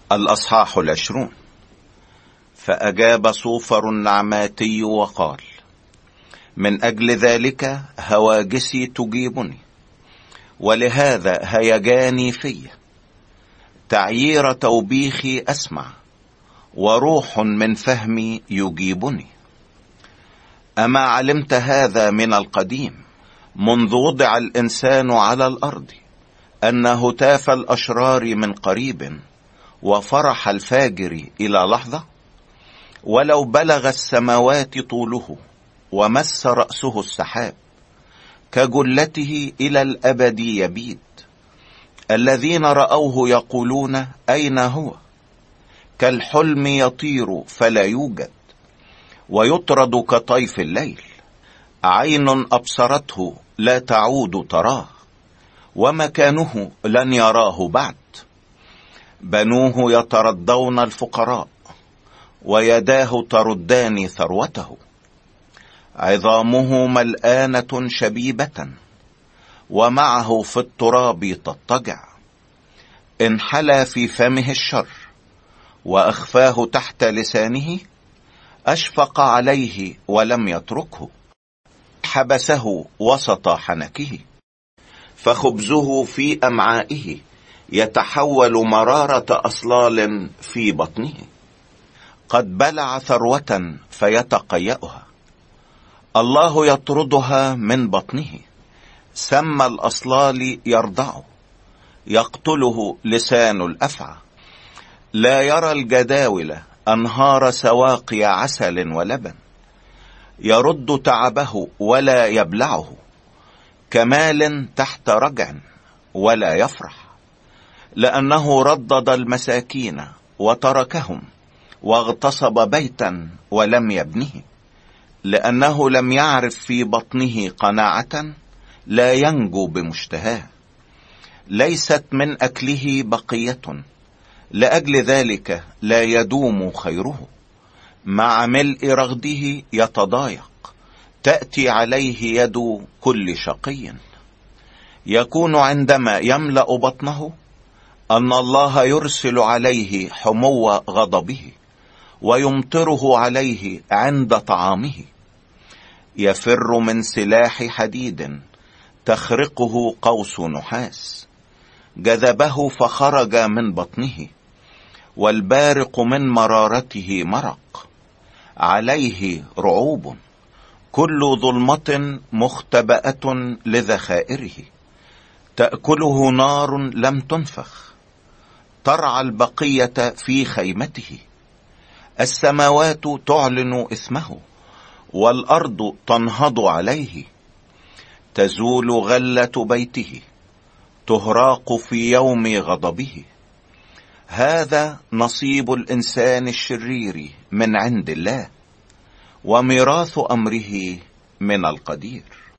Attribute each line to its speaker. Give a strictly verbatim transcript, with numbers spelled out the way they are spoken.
Speaker 1: الأصحاح العشرون. فأجاب صوفر النعماتي وقال: من أجل ذلك هواجسي تجيبني، ولهذا هيجاني في تعيير توبيخي أسمع، وروح من فهمي يجيبني. أما علمت هذا من القديم، منذ وضع الإنسان على الأرض، أن هتاف الأشرار من قريب، وفرح الفاجر إلى لحظة؟ ولو بلغ السماوات طوله، ومس رأسه السحاب، كجلته إلى الأبد يبيد. الذين رأوه يقولون: أين هو؟ كالحلم يطير فلا يوجد، ويطرد كطيف الليل. عين أبصرته لا تعود تراه، ومكانه لن يراه بعد. بنوه يترضون الفقراء، ويداه تردان ثروته. عظامه ملآنة شبيبة، ومعه في التراب تضطجع. انحلى في فمه الشر، وأخفاه تحت لسانه. أشفق عليه ولم يتركه، حبسه وسط حنكه. فخبزه في أمعائه يتحول مرارة أصلال في بطنه. قد بلع ثروة فيتقيأها، الله يطردها من بطنه. سم الأصلال يرضعه، يقتله لسان الأفعى. لا يرى الجداول أنهار سواقي عسل ولبن. يرد تعبه ولا يبلعه، كمال تحت رجع ولا يفرح. لأنه ردد المساكين وتركهم، واغتصب بيتا ولم يبنه. لأنه لم يعرف في بطنه قناعة، لا ينجو بمشتهاه. ليست من أكله بقية، لأجل ذلك لا يدوم خيره. مع ملء رغده يتضايق، تأتي عليه يد كل شقي. يكون عندما يملأ بطنه أن الله يرسل عليه حمو غضبه، ويمطره عليه عند طعامه. يفر من سلاح حديد، تخرقه قوس نحاس. جذبه فخرج من بطنه، والبارق من مرارته مرق. عليه رعوب، كل ظلمة مختبأة لذخائره. تأكله نار لم تنفخ، ترعى البقية في خيمته. السماوات تعلن اسمه، والأرض تنهض عليه. تزول غلة بيته، تهراق في يوم غضبه. هذا نصيب الإنسان الشرير من عند الله، وميراث أمره من القدير.